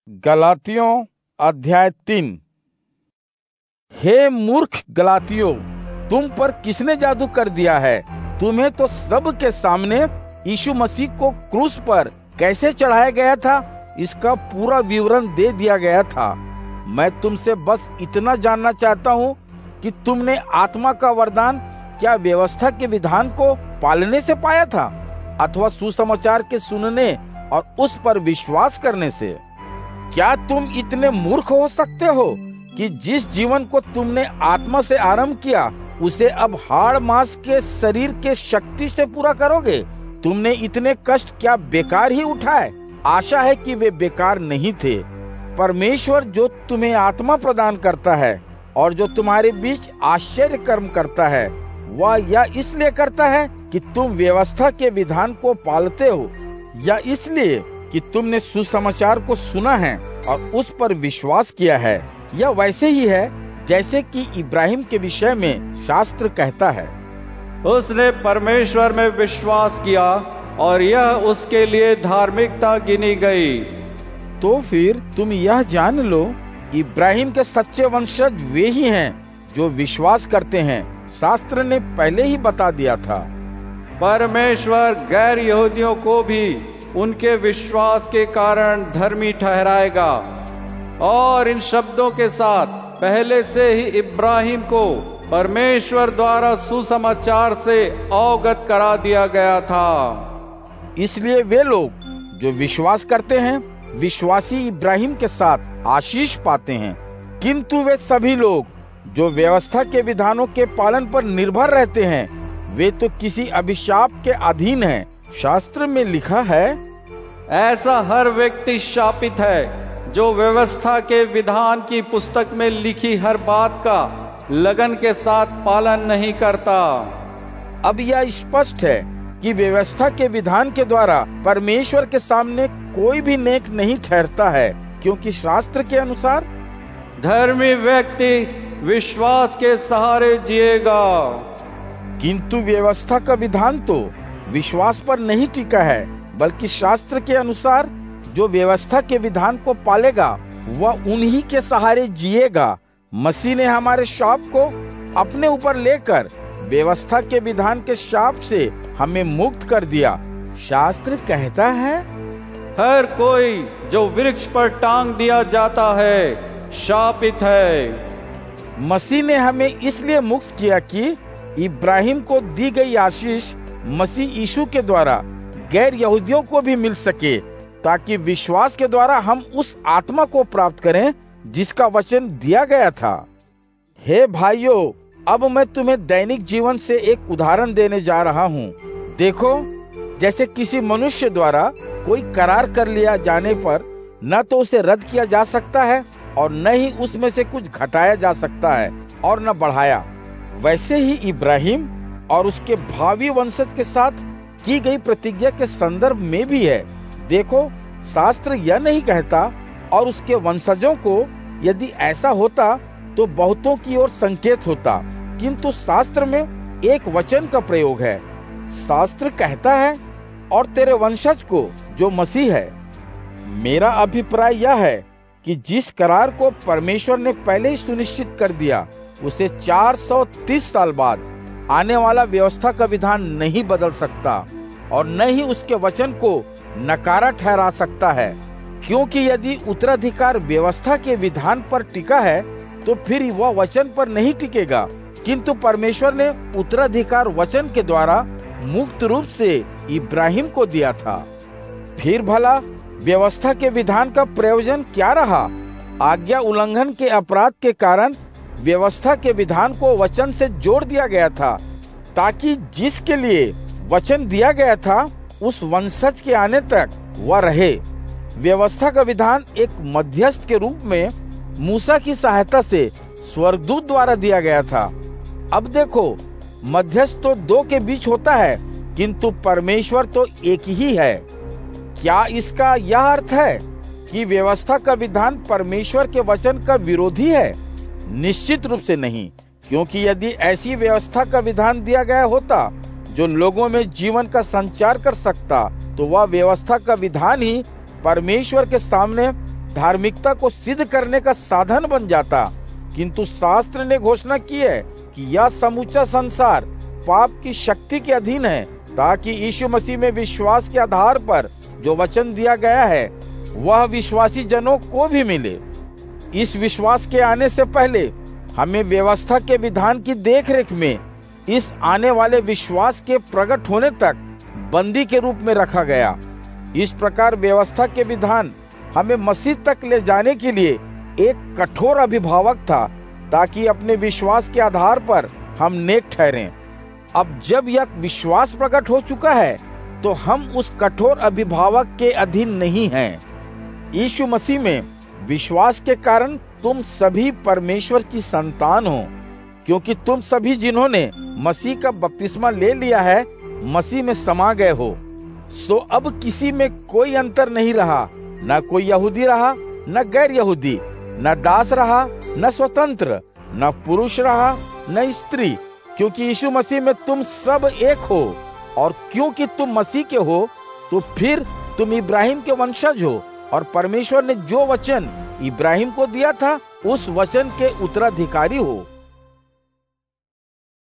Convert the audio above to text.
गलातियों अध्याय 3। हे मूर्ख गलातियों, तुम पर किसने जादू कर दिया है? तुम्हें तो सब के सामने यीशु मसीह को क्रूस पर कैसे चढ़ाया गया था इसका पूरा विवरण दे दिया गया था। मैं तुमसे बस इतना जानना चाहता हूँ कि तुमने आत्मा का वरदान क्या व्यवस्था के विधान को पालने से पाया था अथवा सुसमाचार के सुनने और उस पर विश्वास करने से? क्या तुम इतने मूर्ख हो सकते हो कि जिस जीवन को तुमने आत्मा से आरंभ किया उसे अब हाड़ मांस के शरीर के शक्ति से पूरा करोगे? तुमने इतने कष्ट क्या बेकार ही उठाए? आशा है कि वे बेकार नहीं थे। परमेश्वर जो तुम्हें आत्मा प्रदान करता है और जो तुम्हारे बीच आश्चर्य कर्म करता है, वह यह इसलिए करता है कि तुम व्यवस्था के विधान को पालते हो, या इसलिए कि तुमने सुसमाचार को सुना है और उस पर विश्वास किया है। यह वैसे ही है जैसे कि इब्राहिम के विषय में शास्त्र कहता है, उसने परमेश्वर में विश्वास किया और यह उसके लिए धार्मिकता गिनी गई। तो फिर तुम यह जान लो, इब्राहिम के सच्चे वंशज वे ही हैं जो विश्वास करते हैं। शास्त्र ने पहले ही बता दिया था, परमेश्वर गैर यहूदियों को भी उनके विश्वास के कारण धर्मी ठहराएगा। और इन शब्दों के साथ पहले से ही इब्राहिम को परमेश्वर द्वारा सुसमाचार से अवगत करा दिया गया था। इसलिए वे लोग जो विश्वास करते हैं विश्वासी इब्राहिम के साथ आशीष पाते हैं। किंतु वे सभी लोग जो व्यवस्था के विधानों के पालन पर निर्भर रहते हैं, वे तो किसी अभिशाप के अधीन हैं। शास्त्र में लिखा है, ऐसा हर व्यक्ति शापित है जो व्यवस्था के विधान की पुस्तक में लिखी हर बात का लगन के साथ पालन नहीं करता। अब यह स्पष्ट है कि व्यवस्था के विधान के द्वारा परमेश्वर के सामने कोई भी नेक नहीं ठहरता है, क्योंकि शास्त्र के अनुसार धर्मी व्यक्ति विश्वास के सहारे जिएगा। किंतु व्यवस्था का विधान तो विश्वास पर नहीं टिका है, बल्कि शास्त्र के अनुसार जो व्यवस्था के विधान को पालेगा वह उन्हीं के सहारे जिएगा। मसीह ने हमारे शाप को अपने ऊपर लेकर व्यवस्था के विधान के शाप से हमें मुक्त कर दिया। शास्त्र कहता है, हर कोई जो वृक्ष पर टांग दिया जाता है शापित है। मसीह ने हमें इसलिए मुक्त किया कि इब्राहिम को दी गई आशीष मसीह यीशु के द्वारा गैर यहूदियों को भी मिल सके, ताकि विश्वास के द्वारा हम उस आत्मा को प्राप्त करें जिसका वचन दिया गया था। हे भाइयों, अब मैं तुम्हें दैनिक जीवन से एक उदाहरण देने जा रहा हूँ। देखो, जैसे किसी मनुष्य द्वारा कोई करार कर लिया जाने पर न तो उसे रद्द किया जा सकता है और न ही उसमें से कुछ घटाया जा सकता है और न बढ़ाया, वैसे ही इब्राहिम और उसके भावी वंशज के साथ की गई प्रतिज्ञा के संदर्भ में भी है। देखो, शास्त्र यह नहीं कहता और उसके वंशजों को, यदि ऐसा होता तो बहुतों की ओर संकेत होता, किंतु शास्त्र में एक वचन का प्रयोग है। शास्त्र कहता है, और तेरे वंशज को जो मसीह है। मेरा अभिप्राय यह है कि जिस करार को परमेश्वर ने पहले ही सुनिश्चित कर दिया, उसे 430 साल बाद आने वाला व्यवस्था का विधान नहीं बदल सकता और न ही उसके वचन को नकारा ठहरा सकता है। क्योंकि यदि उत्तराधिकार व्यवस्था के विधान पर टिका है तो फिर वह वचन पर नहीं टिकेगा, किंतु परमेश्वर ने उत्तराधिकार वचन के द्वारा मुक्त रूप से इब्राहिम को दिया था। फिर भला व्यवस्था के विधान का प्रयोजन क्या रहा? आज्ञा उल्लंघन के अपराध के कारण व्यवस्था के विधान को वचन से जोड़ दिया गया था, ताकि जिसके लिए वचन दिया गया था उस वंशज के आने तक वह रहे। व्यवस्था का विधान एक मध्यस्थ के रूप में मूसा की सहायता से स्वर्गदूत द्वारा दिया गया था। अब देखो, मध्यस्थ तो दो के बीच होता है, किंतु परमेश्वर तो एक ही है। क्या इसका यह अर्थ है कि व्यवस्था का विधान परमेश्वर के वचन का विरोधी है? निश्चित रूप से नहीं, क्योंकि यदि ऐसी व्यवस्था का विधान दिया गया होता जो लोगों में जीवन का संचार कर सकता, तो वह व्यवस्था का विधान ही परमेश्वर के सामने धार्मिकता को सिद्ध करने का साधन बन जाता, किंतु शास्त्र ने घोषणा की है कि यह समूचा संसार पाप की शक्ति के अधीन है, ताकि यीशु मसीह में विश्वास के आधार पर जो वचन दिया गया है वह विश्वासी जनों को भी मिले। इस विश्वास के आने से पहले हमें व्यवस्था के विधान की देखरेख में इस आने वाले विश्वास के प्रकट होने तक बंदी के रूप में रखा गया। इस प्रकार व्यवस्था के विधान हमें मसीह तक ले जाने के लिए एक कठोर अभिभावक था, ताकि अपने विश्वास के आधार पर हम नेक ठहरें। अब जब यह विश्वास प्रकट हो चुका है तो हम उस कठोर अभिभावक के अधीन नहीं हैं। यीशु मसीह में विश्वास के कारण तुम सभी परमेश्वर की संतान हो, क्योंकि तुम सभी जिन्होंने मसीह का बपतिस्मा ले लिया है मसीह में समा गए हो। सो अब किसी में कोई अंतर नहीं रहा, न कोई यहूदी रहा न गैर यहूदी, न दास रहा न स्वतंत्र, न पुरुष रहा न स्त्री, क्योंकि यीशु मसीह में तुम सब एक हो। और क्योंकि तुम मसीह के हो तो फिर तुम इब्राहिम के वंशज हो, और परमेश्वर ने जो वचन इब्राहिम को दिया था उस वचन के उत्तराधिकारी हो।